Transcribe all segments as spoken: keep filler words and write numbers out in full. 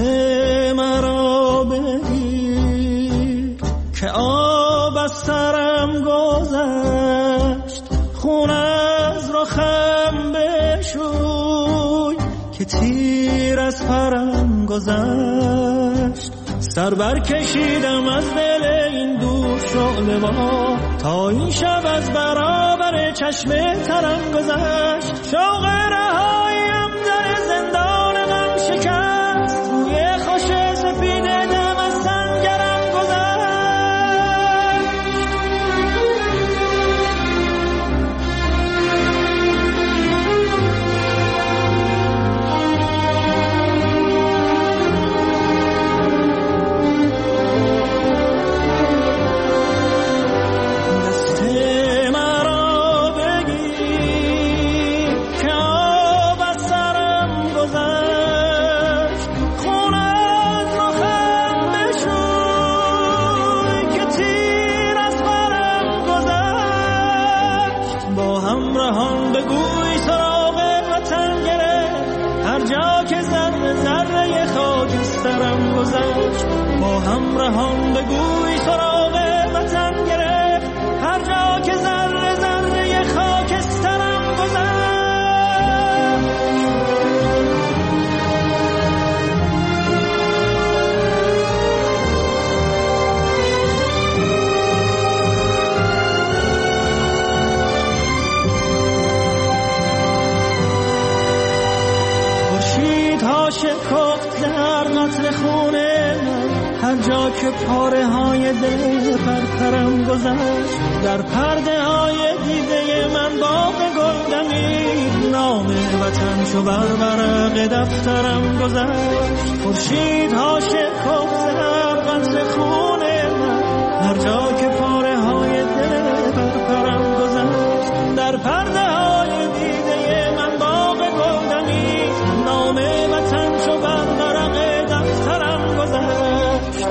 مرا بگیر که آب از سرم گذشت، خون از رخم بشوی که تیر از پرم گذشت. سر برکشیدم از دل این دور شعله ها تا این شب از برابر چشم ترم گذشت. شوق رهاییم در زندان من شکست، روی خوش سپید دم از سنگرم گذشت. با همراهان بگوی سراغ وطن گرفت، هر جا که ذره ذره خاکسترم گذشت. خورشیدها شکفت در قطر خونه من، هر جا که پاره های دل پرپرم گذشت. در پرده های دیده من باغ گل دمید، نام وطن چو بر ورق دفترم گذشت. خورشیدها شکفت در قطر خون من، هر جا که پاره های دل پرپرم گذشت. در پرده های دیده من باغ گل دمید، نام وطن چو بر ورق دفترم گذشت.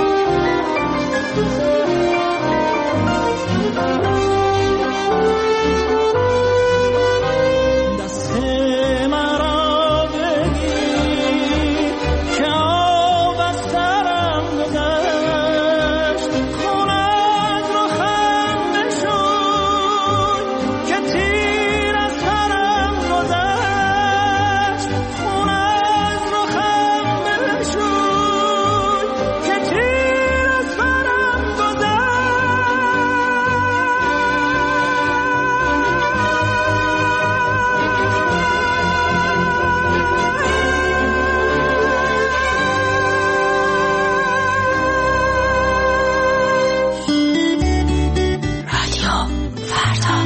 دست مرا بگیر که آب از سرم گذشت، خون از رخم بشوی که تیر از پرم گذشت. خون از رخم بشوی که تیر از پرم گذشت. رادیو فردا.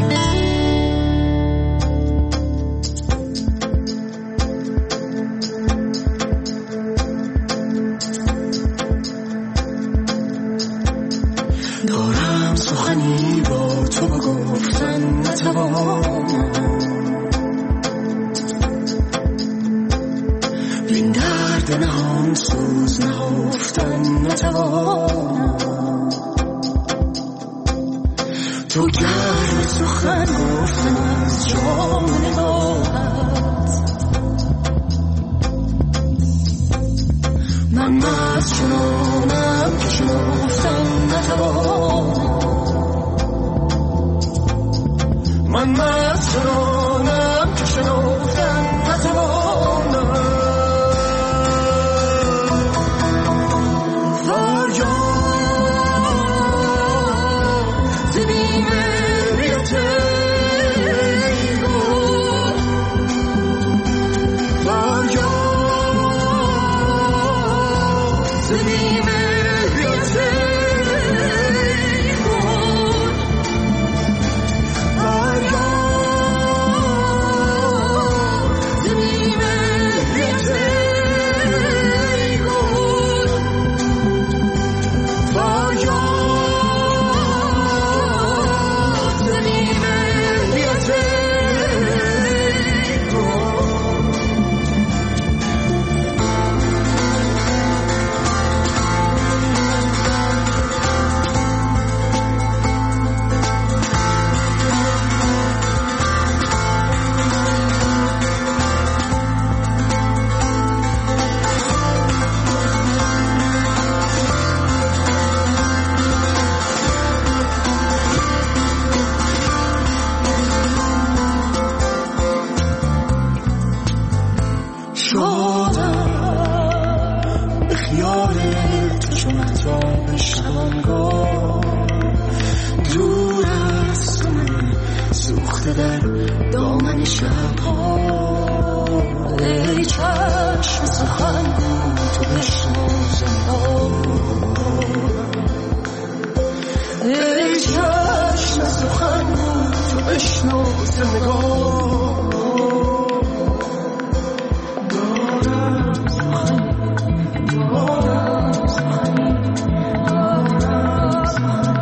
دارم سخنی با تو بگفتن نتوانم، این درد نهان سوز نهفتن نتوانم. تو گرم سخن گفتن از جام نگاهت، من مست چنانم که شنفتن نتوانم. من مست چنانم که شنفتن نتوانم. زمین تو بشنوانگاه دور از من سوخته در دامن شبها ای چشم سخنگو تو بشنو زندان ای چشم سخنگو تو بشنو زندگان دارم سخن دارم سخن دارم سخن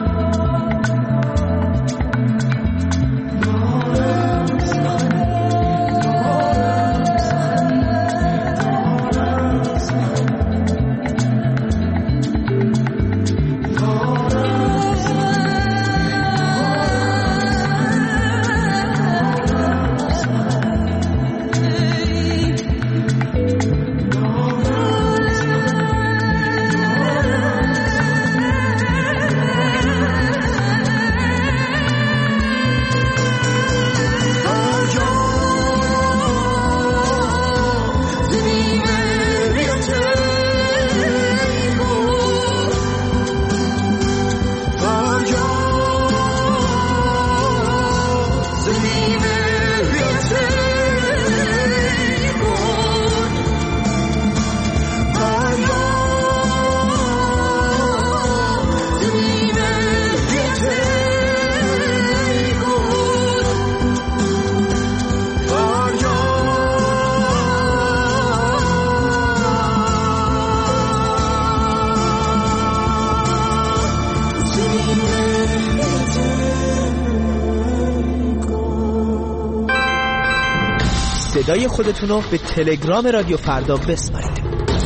صدای خودتون رو به تلگرام رادیو فردا بسپارید.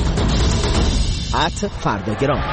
ات فرداگرام.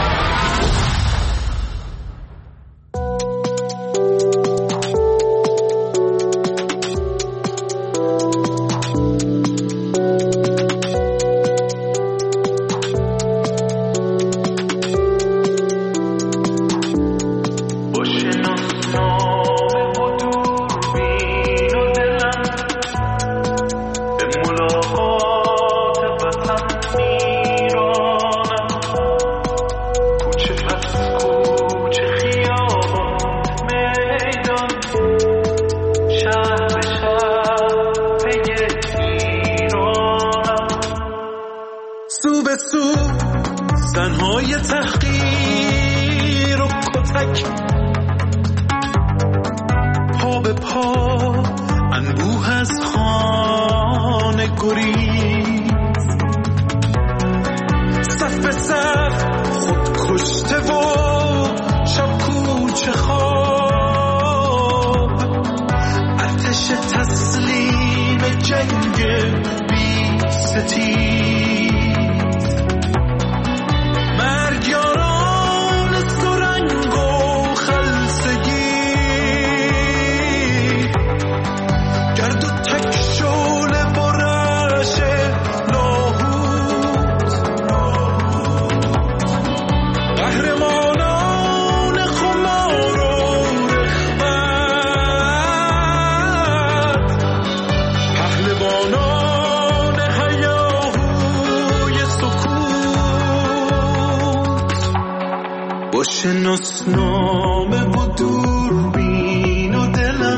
شناسنامه و دوربین و دلم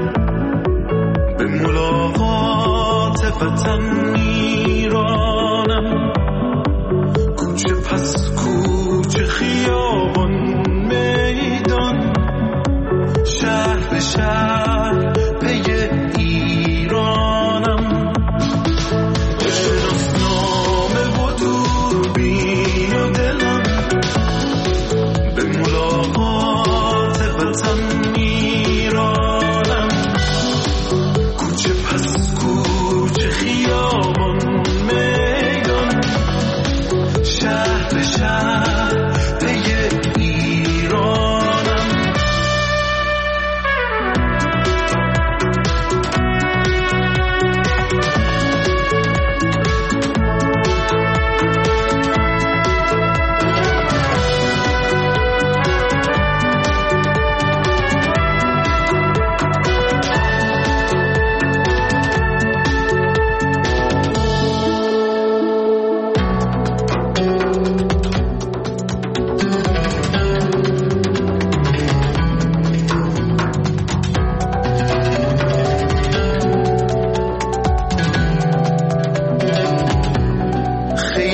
به ملاقات وطن میرانم کوچه پس کوچه خیابان میدان شهر به شهر پی ایرانم شناسنامه و دوربین و دلم به ملاقات وطن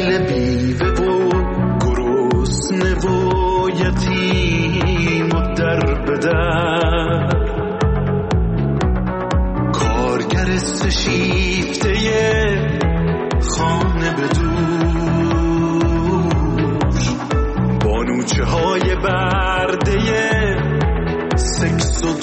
دل بیوه و گرسنه و یتیم و در بدر، کارگر سشیفته خانه به دوش، بانوچه های برده سکس و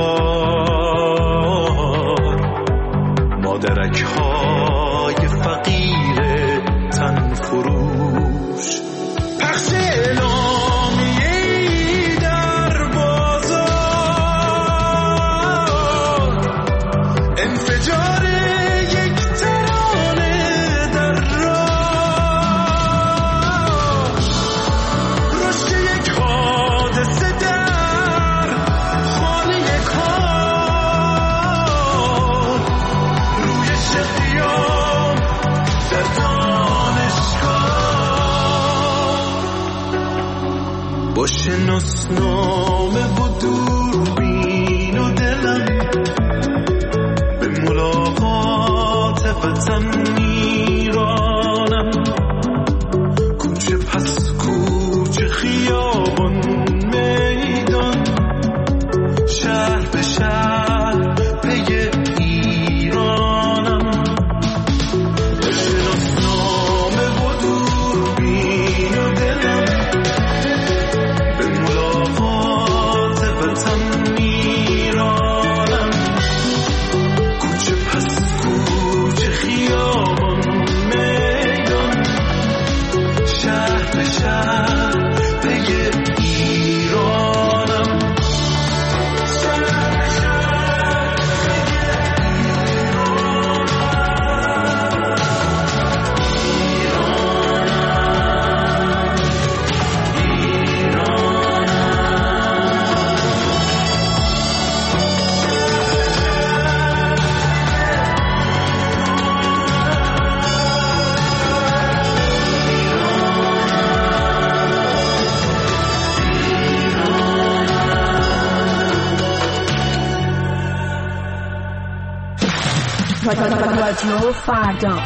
دلار، مادرک های فقیر تن فروش، پخش اعلامیه‌ای در بازار، انفجار یک ترانه در راه، رشد یک حادثه در خانه کار، روی شهریار در دانشگاه، با شناسنامه و دوربین و دلم به ملاقات وطن میرانم، کوچه پس کوچه خیابان میدان، شهر به شهر پی ایرانم، با شناسنامه و دوربین و دلم به ملاقات وطن میرانم، کوچه پس کوچه خیابان میدان، شهر به شهر پی ایرانم، شهر به شهر رادیو فردا.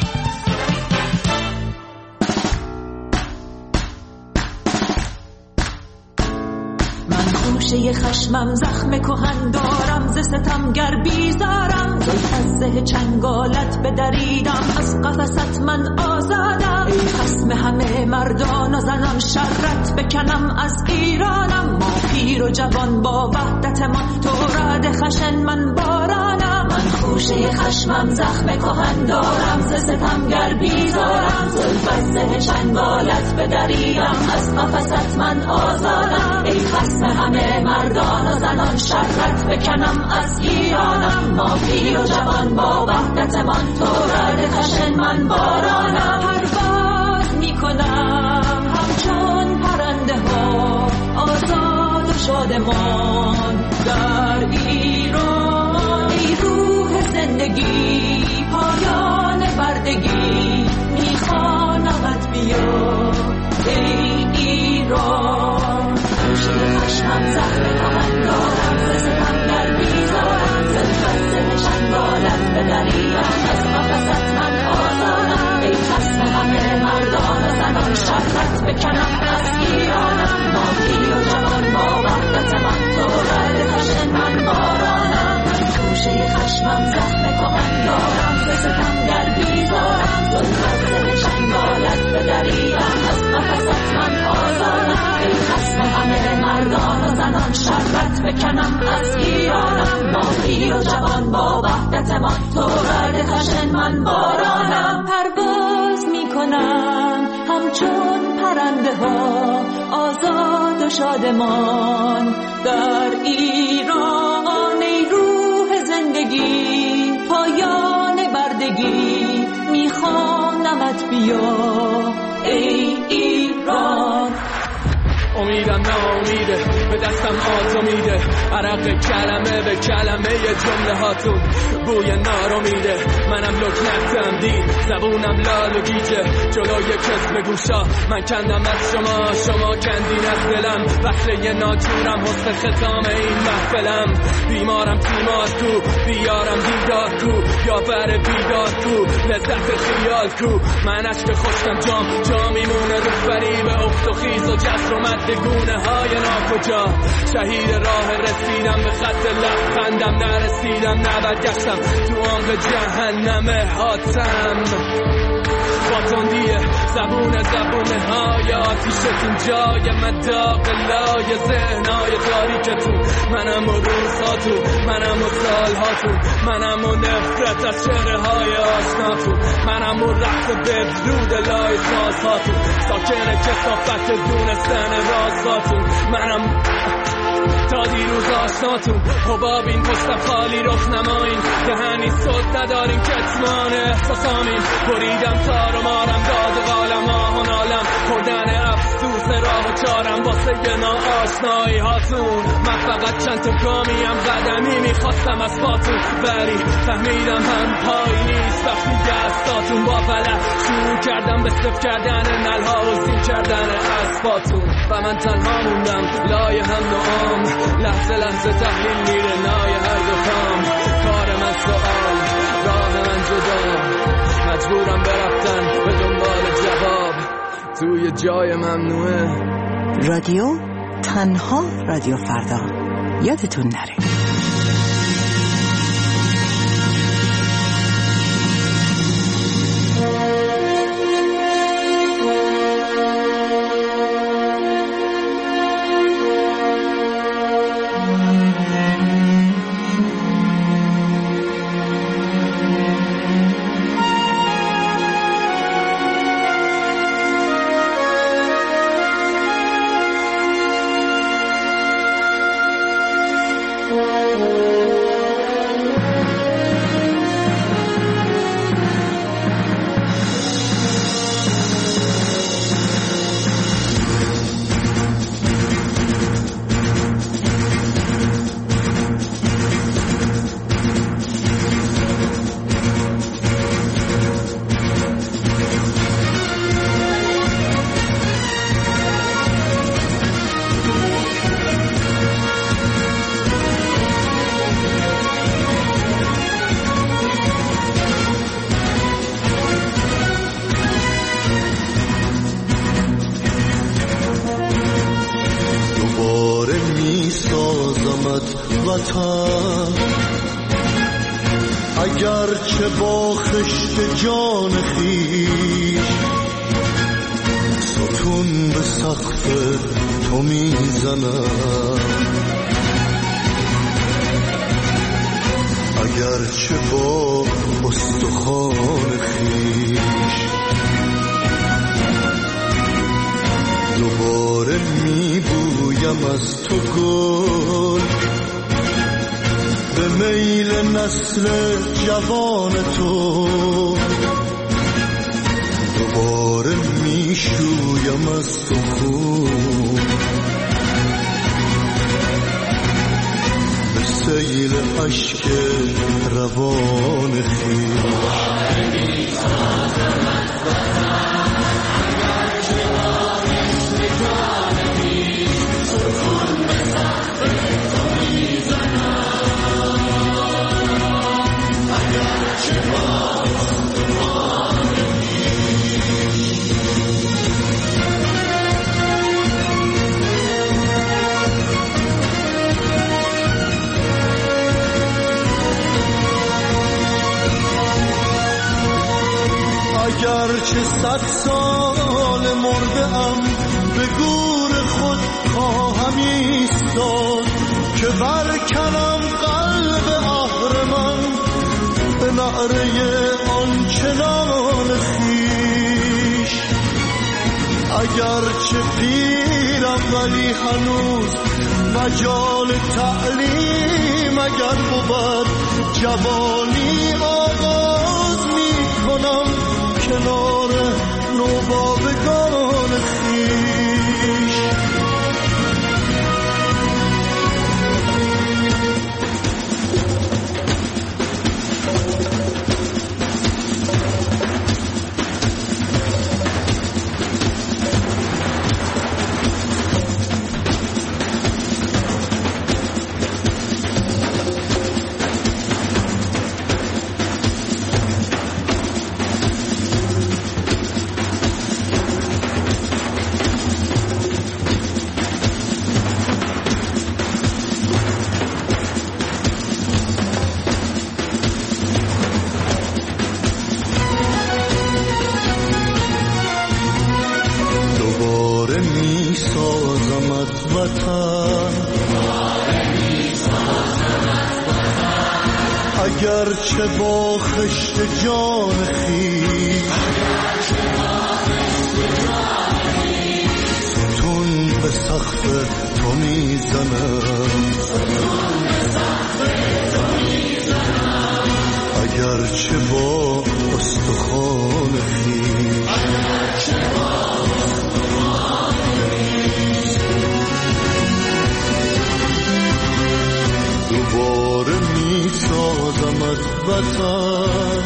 خوشه خشمم زخم کهن دارم، ز ستمگر بیزارم، از زه چنگالت بدریدم، از قفست من آزادم، ای خصم همه مردان و زنان، شرت بکنم از ایرانم، ما پیر و جوان با وحدت ما، تو رد خشن من بارانم، من خوشه خشمم زخم کهن دارم، ز ستمگر بیزارم، از زه چنگالت بدریدم، از قفست من آزادم، ای خصم همه مردان و زنان، شرت بکنم از ایرانم، ما پیر و جوان با وحدت من، تو رد خشن من بارانم، پرواز میکنم همچون پرنده ها، آزاد و شادمان در ایران، ای روح زندگی پایان بردگی، میخوانمت بیا ای ایران، خوشه خشمم زخم کهن دارم، ز ستمگر بیزارم، زلفت چنگالت بدریدم، از قفست من آزادم، ای خصم همه مردان و زنان، شرت بکنم از ایرانم، ما پیر و جوان با وحدت من، تو رد خشن من بارانم، من خوشه خشمم زخم کهن دارم، ز ستمگر بیزارم، زلفت چنگالت بدریدم، از قفست من آزادم، ای خصم همه مردان و زنان، شرت بکنم از ایرانم، ما پیر و جوان با وحدت من، تو رد خشن من بارانم، پرواز میکنم همچون پرنده ها، آزاد و شادمان در ایران، ای روح زندگی پایان بردگی، میخوانمت بیا ای ایران، امیدم ناامیده به دستم آتو میده، عرق کلمه به کلمه جمله هاتون بوی نارو میده. منم لکنتم دید زبونم لال و گیجه جلوی کسب گوشا، من کندم از شما شما کندین از دلم. وصله ناجورم حسن ختام این محفلم، بیمارم تیمار کو بیارم دیدار کو یا بر بیدار کو لذت خیال کو. من عشق خشکم جام جا میمونه رو فریب افت و خیز و جسر و مد گونه های ناکجا. شهید راه رسیدم به خط لبخندم، نرسیدم نبرگشتم تو آنق جهنم حاتم. با تندیه زبون زبونه های آتیشتون جای مداق لای ذهنهای تاریکتون. منم و روزهاتون، منم و سالهاتون، منم و نفرت از چهره های آشناتون، منم و رقص بدرود لای سازهاتون، ساکن کثافت دونستن رازهاتون. منم تا دیروز آشناتون، حباب این پشتم خالی رخ نمایین، دهنی صد ندارین کتمان احساسامین. بریدم تار و مارم داد و قالم آهان عالم، خوردن افسوس راه و چارم واسه گنا آشنایی هاتون. من فقط چند تا گامیم قدمی میخواستم از پاتون، ولی فهمیدم هم پایی نیست وقتی دستاتون. با فلک شروع کردم به صف کردن نلها و زین کردن اسباتون و من تنها موندم لای هم نوام. لحظه لحظه تحلیل میره نای هر دو کام. کار من سوال، راه من جدا، مجبورم برفتن به دنبال جواب توی جای ممنوعه. رادیو تنها رادیو فردا، یادتون نره. اگرچه با خشت جان خویش ستون به سقف تو میزنم، اگرچه با استخوان خویش دوباره میبویم از تو گل، به میل نسل جوان تو دوباره میشویم از تو خون، به سیل عشق روان خویش. اگرچه صد سال مرده ام به گور خود خواهم ایستاد، که برکنم قلب اهرمن به نعره آنچنان خویش. اگرچه پیرم ولی هنوز مجال تعلیم اگر بود، جوانی آغاز می کنم کنار نوباوگان خویش. سازمت وطن، اگر چه با خشت جان خویش ستون به سقف تو میزنم، اگر چه با استخوان خویش دوباره میسازمت وطن،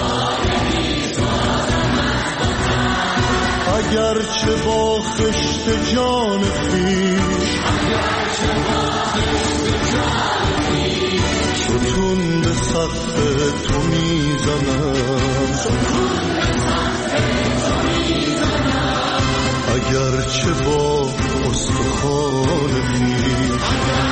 اگر چه با خشت جان خویش ستون به سقف تو میزنم، اگر چه با استخوان خویش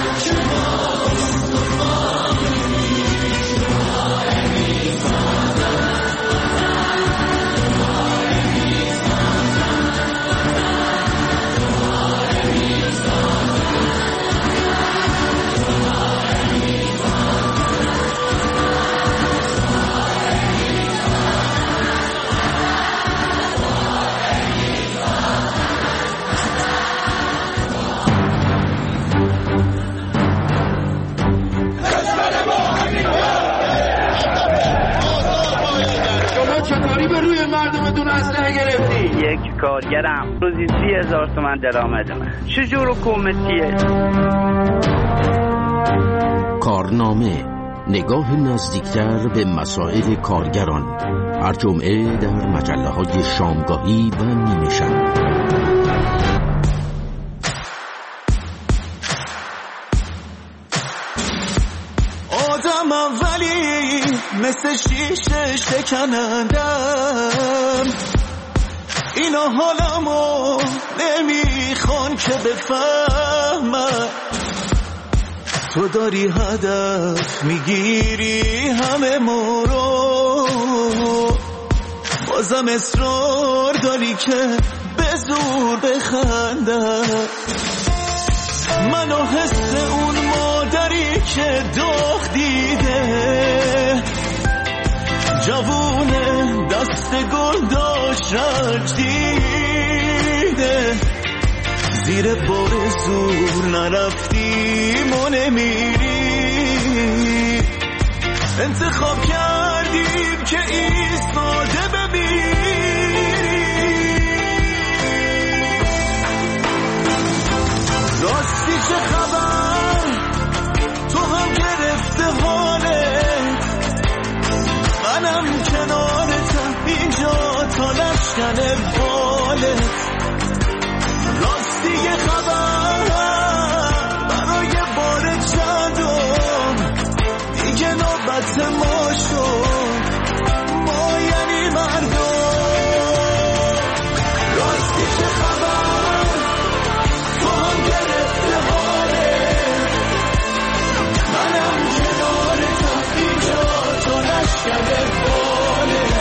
یک کارگرم روزی سی هزار تومن درآمدمه، چجور حکومتیه؟ کارنامه، نگاه نزدیکتر به مسائل کارگران، هر جمعه در مجله های شامگاهی و نیمه شب. آدمم ولی مثل شیشه شکنندم، اینا حالمو نمیخوان که بفهمم، تو داری هدف میگیری همه ما رو، بازم اصرار داری که به زور بخندم، منو حس اون مادری که داغ دیده، جوونه دست گل داشت رنج دیده، زیر بار زور نرفتیم و نمیری، انتخاب کردیم که ایستاده بمیری، راستی چه خبر تو هم گرفته حالت، منم کنارتم اینجا تا لشکن بالت، راستی یه خبر برای بار چندم دیگه نوبت ما شد، ما یعنی مردم، راستی چه خبر تو هم گرفته حالت، منم کنارتم اینجا تا لشکن بالت،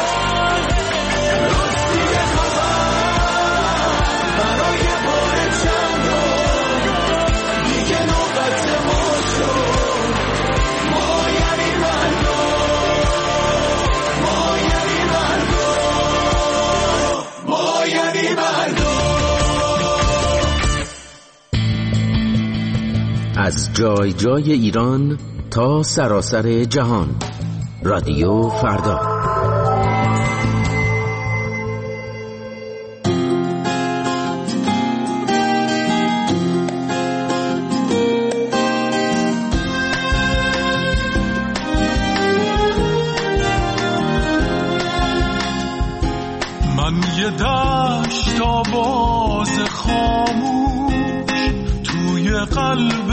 راستی یه خبر برای بار چندم دیگه نوبت ما شد، ما یعنی مردم، ما یعنی مردم، ما یعنی مردم. از جای جای ایران تا سراسر جهان، رادیو فردا. من یه دشت آواز خاموش توی قلب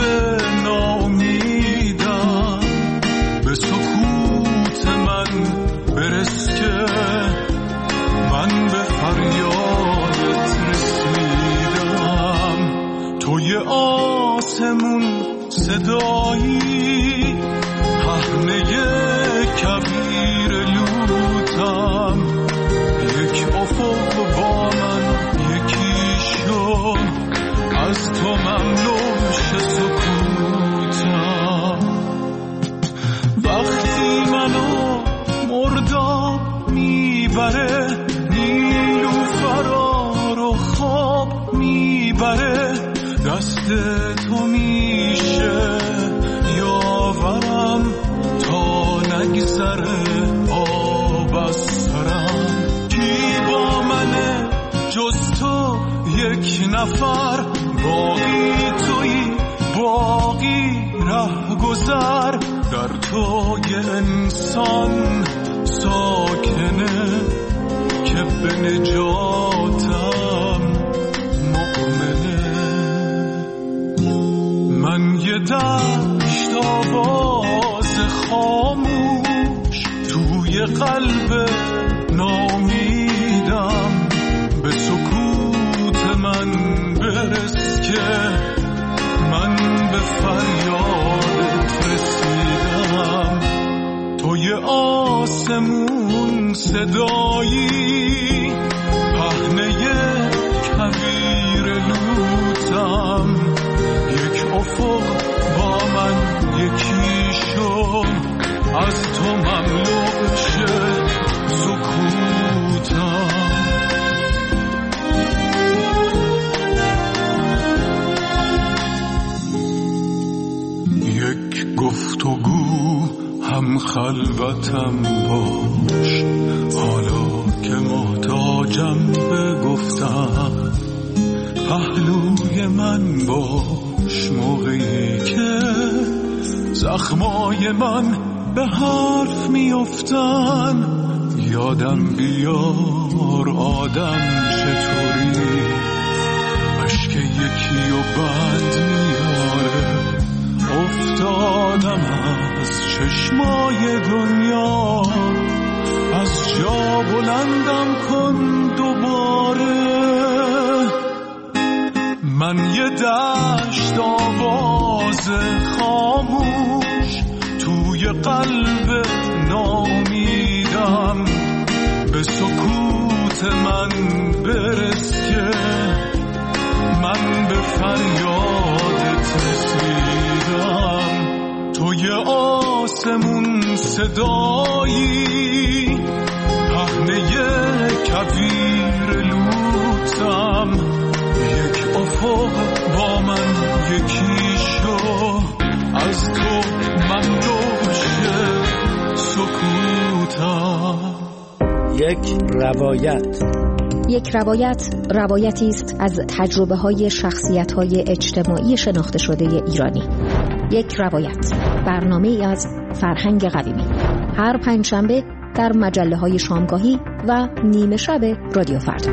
نامیدم، به سکوت من برس که من به فریادت رسیدم، توی آسمون صدایی پهنه کبیر لوتم، یک افق با من یکی شد، بره دست تو میشه یاورم تا نگذره آب از سرم. کی با منه جز تو یک نفر، باقی تویی باقی ره گذر. در تو یه انسان ساکنه که به نجاتم مؤمنه. من یه دشت آواز خاموش توی قلب نامیدم، به سکوت من برس که من به فریادت رسیدم. توی آسمون صدایی پهنه کویر لوتم، یک افق با من یکی شو، از تو مملو شه سکوتم. یک گفتگو هم خلوتم باش، حالا که محتاجم به گفتم. پهلوی من باش موقعی که زخمای من به حرف میافتن. یادم بیار آدم چطوری عشق یکی و بند میاره. افتادم از چشمای دنیا، از جا بلندم کن دوباره. من یه دشت آواز خاموش توی قلب نامیدم، به سکوت من برس که من به فریادت رسیدم. توی آسمون صدایی پهنه کویر لوتم، یک افق با من یکی شو، از تو مملو شه سکوتم. یک روایت. یک روایت روایتی است از تجربه های شخصیت های اجتماعی شناخته شده ایرانی. یک روایت، برنامه از فرهنگ قویمی، هر پنجشنبه در مجله های شامگاهی و نیمه شب رادیو فردا.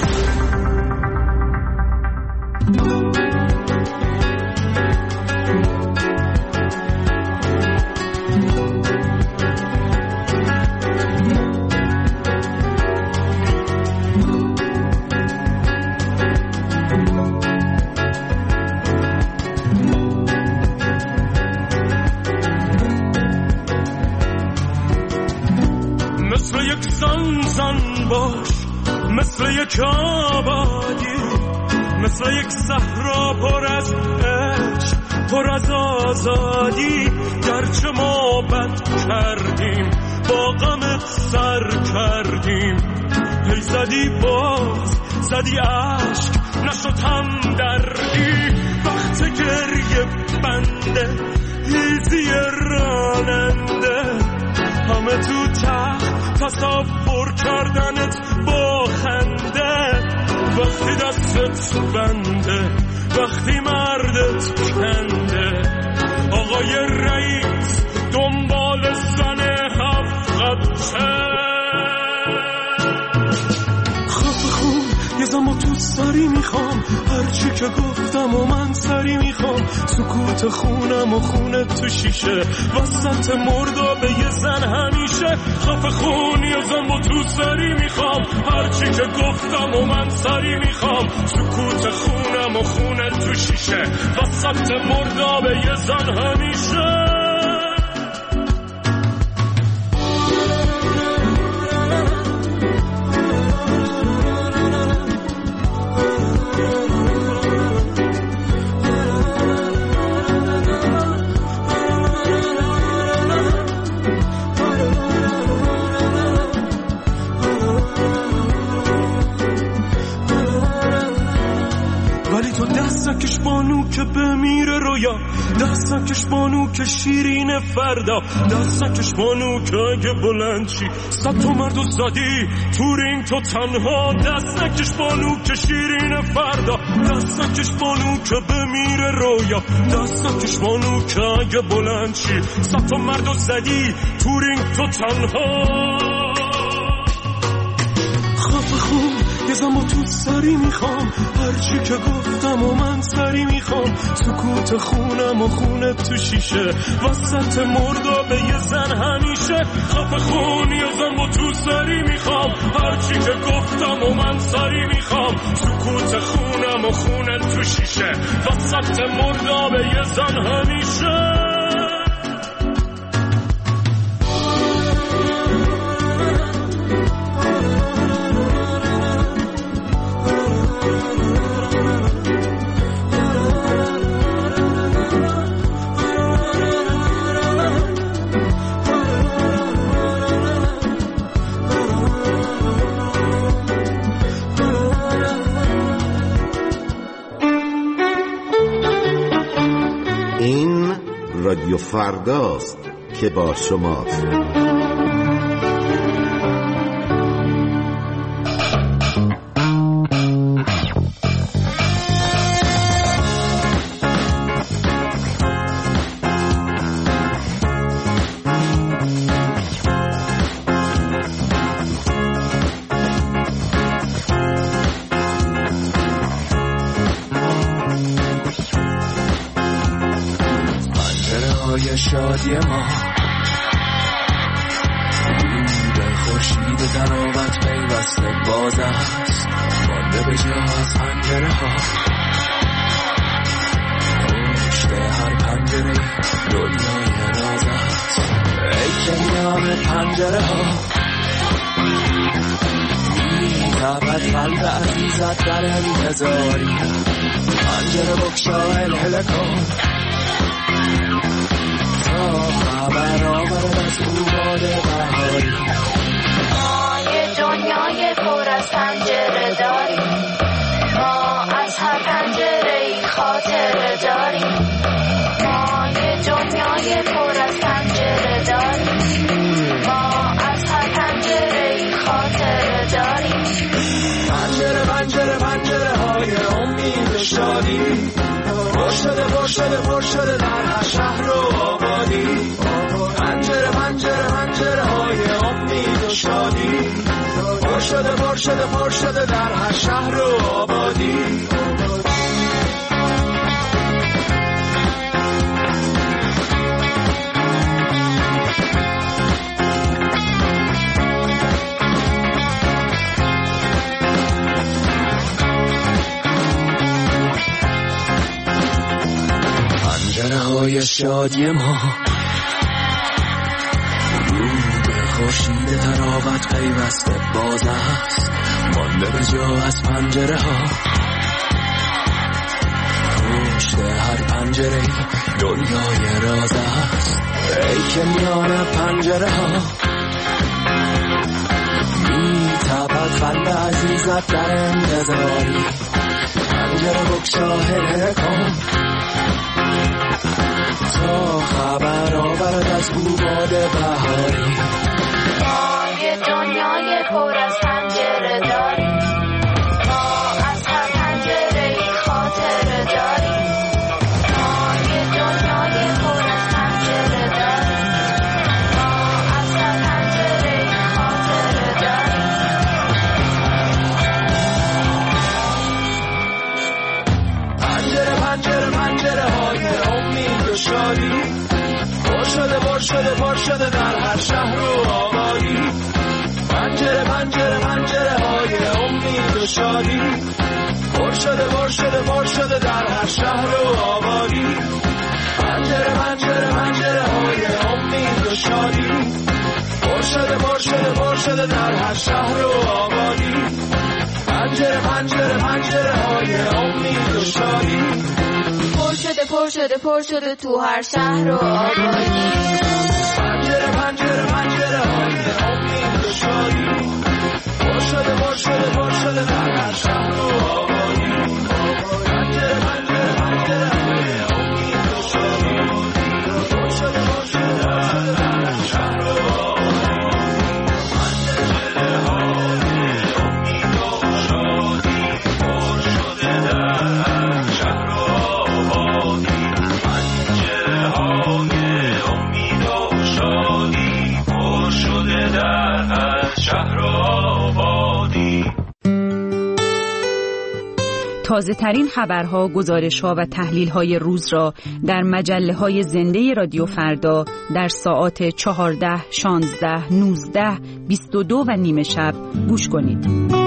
مثل یک آبادی، مثل یک صحرا پر از عشق، پر از آزادی. گرچه ما بد کردیم با غمت سر کردیم، هی زدی باز زدی عشق نشد هم دردی. وقت گریه بنده هیزی راننده، همه تو تخت تصور کردنت با خنده. وقتی دستت بنده، وقتی مردت کنده، آقای رئیس دنبال زن هفته. خفه خون یه زمان تو سری میخوام، هرچی که گفتم و من سری میخوام. سکوت خونم و خونت تو شیشه، وسط مردابه یه زن همیشه. خفه خون یه زمان تو سری میخوام، هرچی که گفتم و من سری میخوام. سکوت خونم و خونت تو شیشه، وسط مردابه یه زن همیشه. دست نکش بانو که بمیره رویا، دست نکش بانو که شیرین فردا، دست نکش بانو که اگه بلند چی صد تا مردو زدی تو رینگ تو تنها، دست نکش بانو که شیرین فردا، دست نکش بانو که بمیره رویا، دست نکش بانو که اگه بلند چی صد تا مردو زدی تو رینگ تو تنها. خفه خون یه زمان تو سری میخوام، هرچی که گفتم و من سری میخوام، سکوت خونم و خونت تو شیشه، وسط مردا به یه زن همیشه. خفه خون یه زمان تو سری میخوام، هرچی که گفتم و من سری میخوام، سکوت خونم و خونت تو شیشه، وسط مردا به یه زن همیشه. رادیو فرداست که با شماست. شادی ما به خورشید تراوت پیوسته باز است، مانده به جا از پنجره ها، پشت هر پنجره دنیای راز است. ای که میان پنجره ها میتابد قلب عزیزت در انتظاری، پنجره بکشا الهله کن خبر آورد از او باده بهاری. ما یه دنیای پر از پنجره داریم، ما از هر پنجره ای خاطره داریم. ما یه دنیای پر از پنجره داریم، ما از هر پنجره ای خاطره داریم. پنجره پنجره پنجره های امید و شادی، پر شده پر شده پر شده در هر شهر و آبادی. پنجره پنجره پنجره های امید و شادی، پر شده پر شده پر شده در هر شهر و آبادی. پنجره های شادی ما رو به خورشید تراوت پیوسته باز است، مانده به جا از پنجره ها، پشت هر پنجره دنیای راز است. ای که میان پنجره ها میتابد قلب عزیزت در انتظاری، پنجره بکشا هله کن تا خبر آورد از او باده بهاری. ما یه دنیای پر از پنجره داریم، ما از هر پنجره ای خاطره داریم. ما یه دنیای پر از پنجره داریم، ما از هر پنجره ای خاطره داریم. پنجره پنجره پنجره های امید و شادی، پر شده پر شده پر شده در هر شهر و آبادی. پنجره پنجره پنجره های امید و شادی، پر شده پر شده پر شده در هر شهر و آبادی. پنجره پنجره پنجره های امید و شادی، پر شده پر شده پر شده در هر شهر و آبادی. پنجره پنجره پنجره های امید و شادی، پر شده پر شده پر شده تو هر شهر و آبادی. پنجره پنجره پنجره های امید و شادی، پر شده پر شده پر شده در هر شهر و آبادی. پنجره تازه ترین خبرها، گزارشها و تحلیل‌های روز را در مجله‌های زنده رادیو فردا در ساعات چهارده، شانزده، نوزده، بیست و دو و نیمه شب گوش کنید.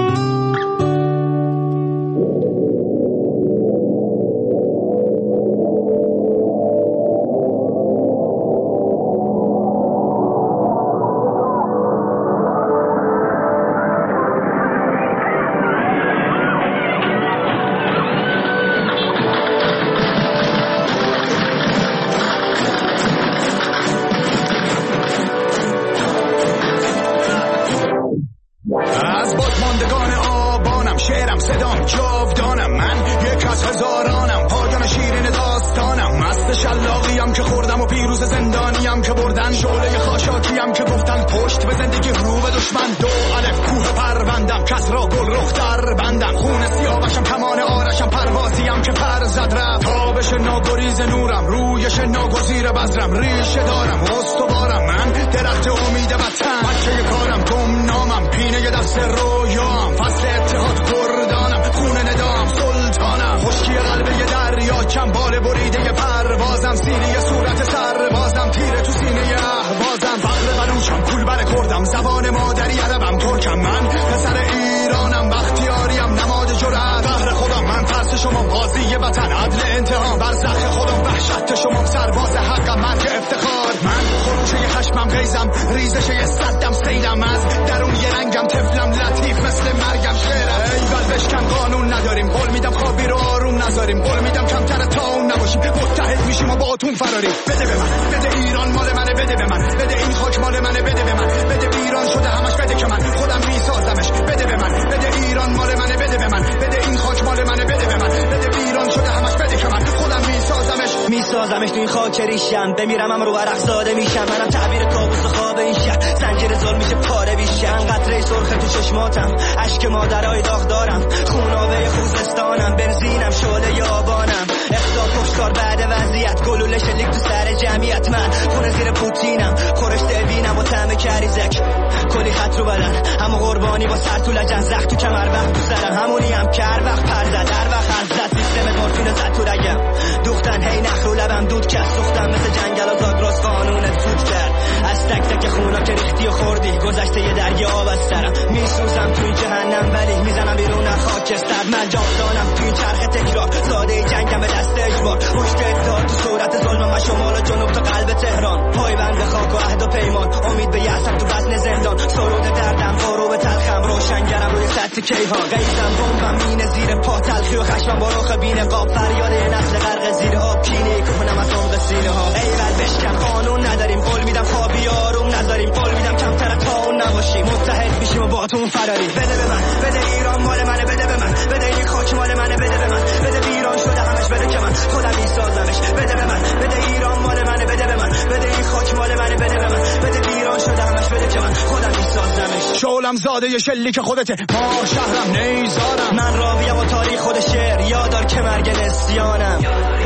میسازمش تو این خاک ریشم، بمیرم هم رو ورق زاده میشم. منم تعبیر کابوس و خواب این شهر، زنجیر ظلم میشه پاره بیشم. قطره سرخ تو چشماتم، اشک مادرای داغ دارم. خونابه خوزستانم، بنزینم شعله یابانم. اقضا کشتار بعد وضعیت، گلوله شلیک تو سر جمعیت. من خونه زیر پوتینم، خورش دلبینم و طعم کریزک. کلی خط رو بدن، اما قربانی با سر تو لجن. زخ تو کمر وقت تو سرم، همونی هم کر وقت پر زد. در وقت هر زد سیستم مورفین زد تو رگم. دوختن هی نخ رو لبم دود کرد. سوختم مثل جنگل و زاگراس قانونت سود کرد. از تک تک خونا که ریختی و خوردی، گذشته یه دریا آب از سرم. میسوزم توی جهنم ولی میزنم بیرون از خاکستر. من جاودانم توی چرخ تکرار، ساده جنگم به دست اجبار. پشت اتحاد تو صورت ظلمم و شمال و جنوب تا قلب تهران. پایبند خاک و عهد و پیمان، امید به یأسم تو بطن زندان. سرود دردم غروب تلخم، روشنگرم روی سطح کیهان. غیظم بمبم مینه زیر پا، تلخی و خشمم با رخ بین قاب. فریاد یه نسل غرق زیر آب، کینه کنم از عمق سینه ها. ایول بشکن، قانون نداریم، قول میدم خوابی آروم نذاریم. قول میدم کمتر تا اون نباشیم، متحد میشیم و با تو فراری. بده به من، بده ایران مال منه، بده به من، بده این خاک مال منه، بده به من، بده ایران شده همش، بده که من خودم میسازمش. بده به من، بده ایران مال منه، بده به من، بده این خاک مال منه، بده به من، بده ایران شده همش، بده که من خودم میسازمش. شعلم زاده ی شلیک خودته، ما شهرم نیزارم. من راویم و تاریخ خود شعر، یادار که مرگ نسیانم.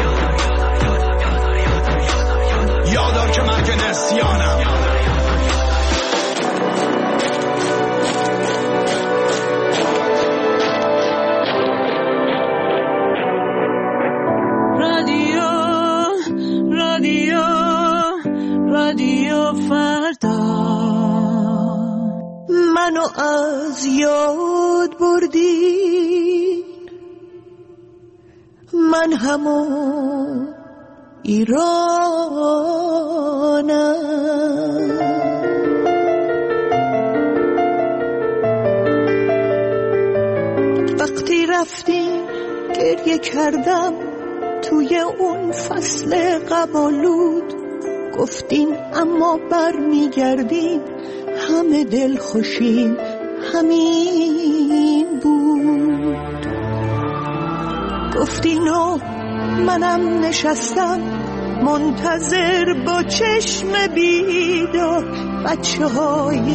یادار که مرگ نسیانم. رادیو رادیو رادیو فردا منو از یاد بردی، من همون ایرانم. وقتی رفتی گریه کردم توی اون فصل قبالود. گفتین اما بر میگردین، همه دل خوشین همین بود. گفتین و منم نشستم منتظر با چشم بیدار. بچه های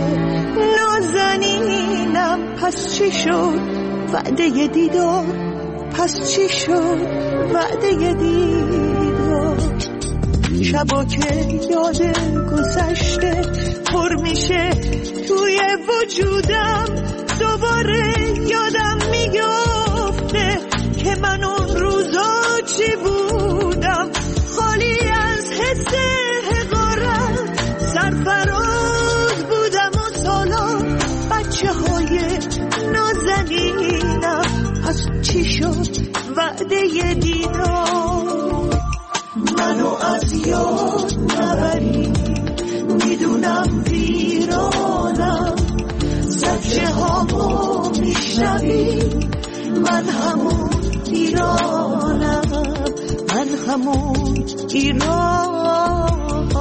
نازنینم پس چی شد وعده دیدار؟ پس چی شد وعده دیدار؟ شبا که یاد گذشته پر میشه توی وجودم، دوباره یادم میافته که من اون روزا چی بودم، خالی از حس حقارت، سرفراز بودم و سالا بچه های نازنینم. پس چی شد وعده دیدار؟ منو از یاد نبری، میدونم ویرانم، زجه هامو میشنوی، من همون ایرانم، من همون ایرانم.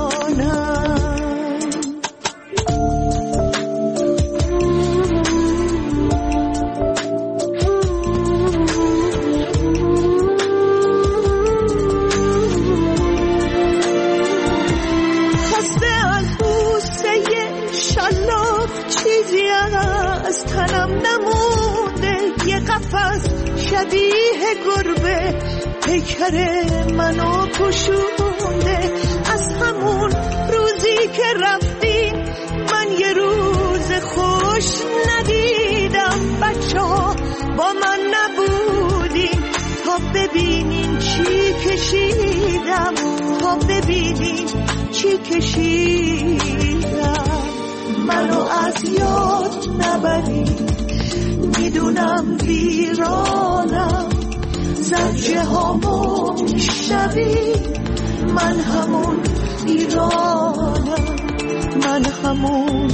چیزی از تنم نمونده، یه قفس شبیه گربه پیکر منو پوشونده. از همون روزی که رفتی من یه روز خوش ندیدم. بچه ها با من نبودین تا ببینین چی کشیدم، تا ببینین چی کشیدم. منو از یاد نبری، میدونم ویرانم، زجه هامو میشنوی، من همون ایرانم، من همون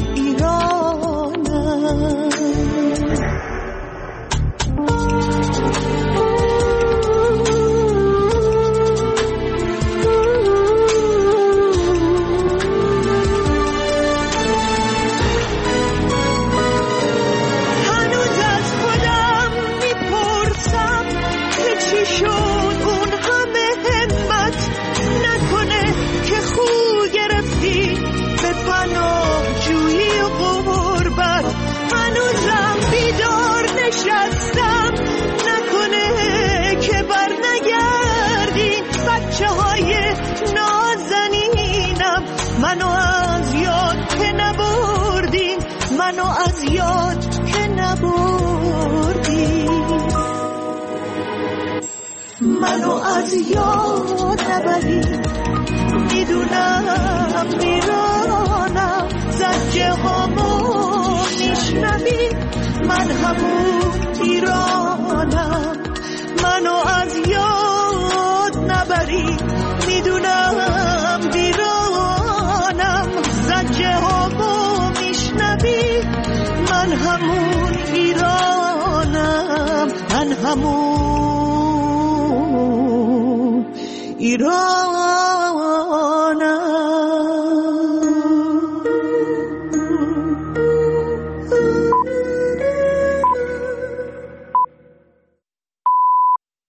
ایرانم. منو از یاد که نبردین، منو از یاد که نبردین، منو از یاد نبرین. میدونم میرانم، زجه هامو میشنوین، من همون ایرانم. منو از یاد نبرین، میدونم میرانم، زجه هامو میشنوی، من همون ایرانم، من همون ایران.